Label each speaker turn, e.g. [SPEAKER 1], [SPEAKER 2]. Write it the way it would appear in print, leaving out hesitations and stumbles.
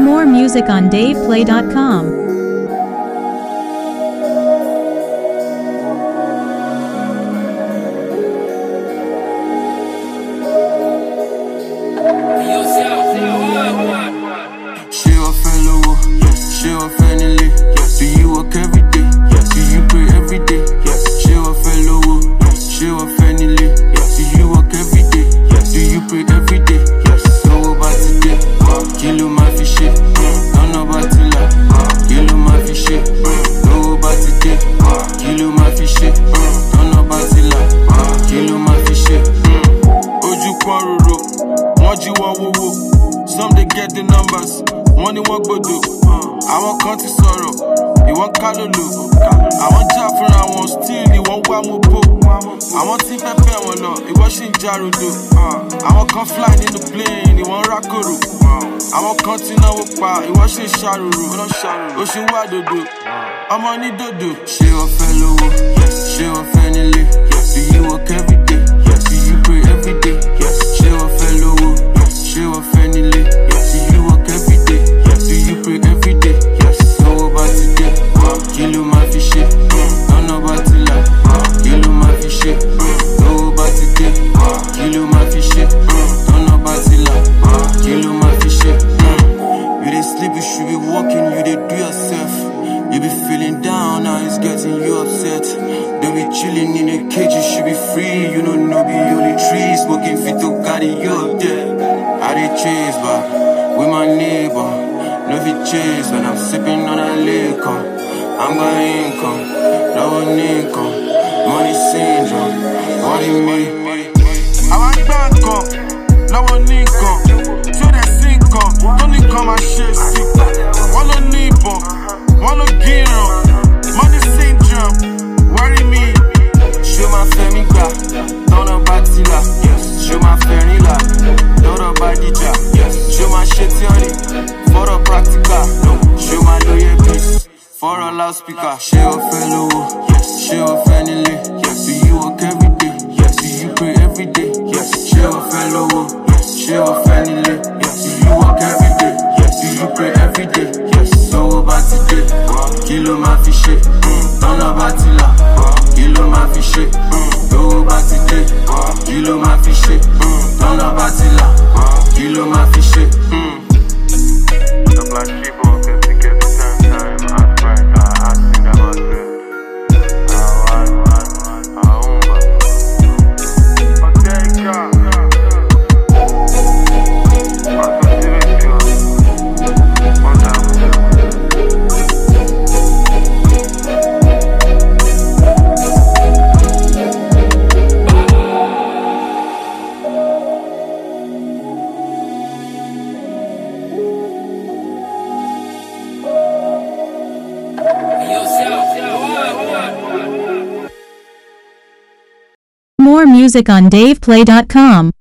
[SPEAKER 1] More music on DavePlay.com.
[SPEAKER 2] She a fellow, yes. She a family, yes. Do you work every day? Yes. Do you pray every day? Yes. She a fellow, yes. She a family, yes. Do you work every day? Yes. Do you pray every day? Yes. So about today, kilo my fish, don't know about to lie. Kilo my fish, no about today. Kilo my fish, don't know about to lie. Kilo my fish, Oju Kwaruro, Moji Wawowo. Some they get the numbers, money won't go do. I want country sorrow, you want Kalulu. I want Jaffer, I want Steel, you want Wamupo. I want Team Pepe, I want Lord, you want Shinjarudo. I want come flying in the plane, you want Rakuru. I want continue with power, you want Sharuru. Ocean Wadodo, I'm on it dodo. She a fellow, yes. She a family, yes. Do you work every day? Yes. Do you pray every day? Yes. She a fellow, yes. She a family, yes. Do you work every day? Yes. Do you pray every day? Yes. So about today, kilo my fish, don't know about to lie. Kilo my fish, no about today, kilo my fish, don't know about to lie. Kilo my fish, you dey sleep, you should be walking, you dey do yourself. You be feeling down, now it's getting you upset. Don't be chilling in a cage, you should be free. You don't know be only trees, smoking fit to carry you up there. I dey chase back with my neighbor. No fit chase when I'm sipping on a liquor. I'm got income, no income. Money syndrome, money me. I want bank up, no income. So they sink up, don't income and share sick. One no neighbor, one no gino. Money syndrome, worry me. Show my family back, don't know batila. Yes, show my family la, don't know badija. Yes, show my shit theory, for a practical. No, show my lawyer piece, for a loudspeaker. She a fellow, yes. She a family, yes. Do you work every day? Yes. Do you pray every day? Yes. She a fellow, yes. She a family, yes. Do you work every day? Yes. Do you pray every day? Yes. So about today, kilo my fish, don't know about to lie. Kilo my fish, go about today, kilo my fish, don't know about to lie. Kilo my fish, The black people can think at the same time. I pray, I think about it.
[SPEAKER 1] More music on DavePlay.com.